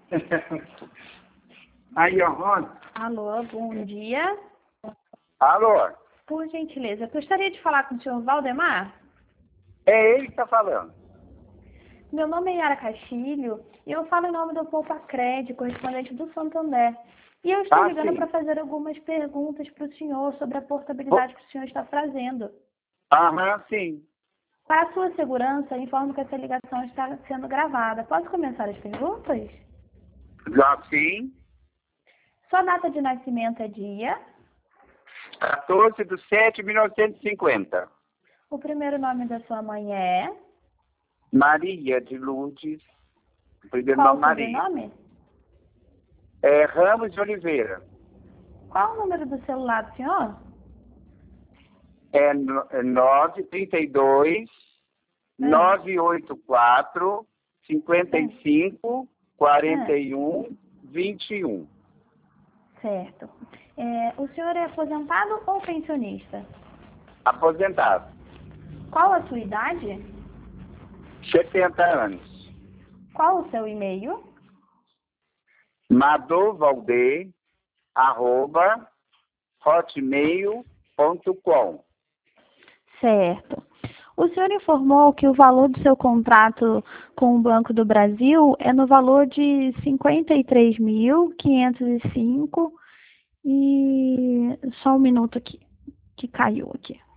Aí, ó, Rony. Alô, bom dia. Alô? Por gentileza, eu gostaria de falar com o senhor Valdemar. É ele que tá falando. Meu nome é Yara Castilho e eu falo em nome do Poupa Crédito, correspondente do Santander. E eu estou ligando Sim. para fazer algumas perguntas para o senhor sobre a portabilidade que o senhor está fazendo. Aham, sim. Para a sua segurança, informo que essa ligação está sendo gravada. Posso começar as perguntas? Já sim. Sua data de nascimento é dia. 14/7/1950. O primeiro nome da sua mãe é... Maria de Lourdes. Primeiro Qual nome o Maria. sobrenome? É Ramos de Oliveira. Qual o número do celular do senhor? É 932 984 55 41 21. Certo. O senhor é aposentado ou pensionista? Aposentado. Qual a sua idade? 70 anos. Qual o seu e-mail? madovalde@hotmail.com. Certo. O senhor informou que o valor do seu contrato com o Banco do Brasil é no valor de 53.505 e... Só um minuto aqui, que caiu aqui.